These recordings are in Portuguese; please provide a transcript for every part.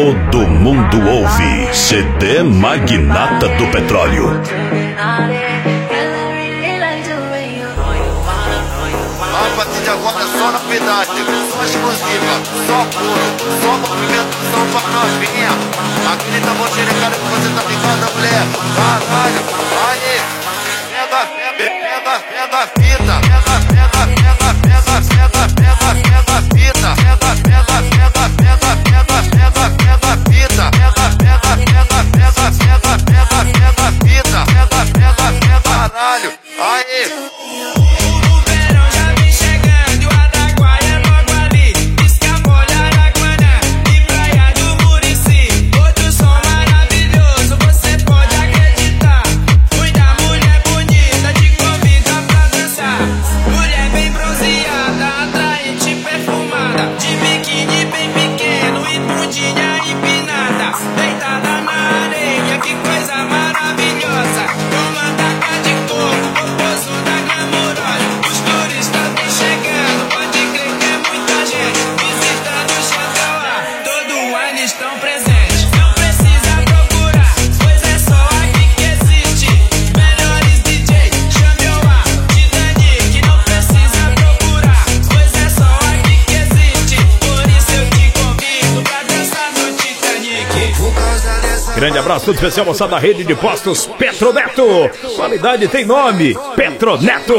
todo mundo ouve. CD Magnata do Petróleo. A partir de agora só novidade, só exclusiva, só puro, só movimentação pra novinha. Aquele tambor xerecado que você tá ligando, mulher. Caralho, aí, pega a fita, pega a fita, pega a fita, caralho, aí. Grande abraço, todo especial, moçada da rede de postos Petroneto. Qualidade tem nome, Petroneto.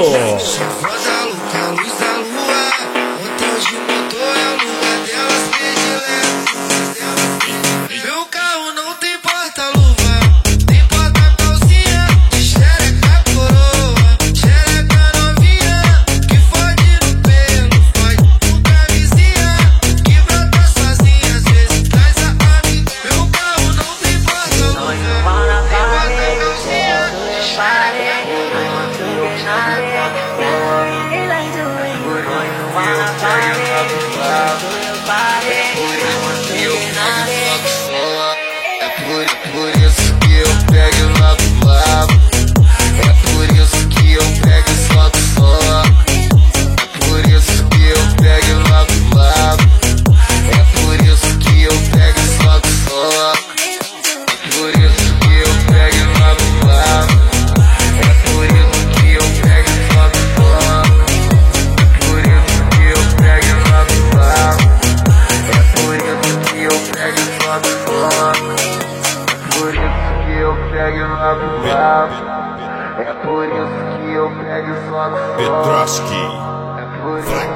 Por isso que eu pego logo lá. É por isso que eu pego e soco só. É por isso que eu pego logo lá. É por isso que eu pego e soco só. É por isso que eu pego logo lá. É por isso que eu pego e soco só. É por isso que eu pego logo lá. É por isso que eu pego e soco só. Por isso que eu pego logo lá. É por isso que eu pego só. Petroski. É por isso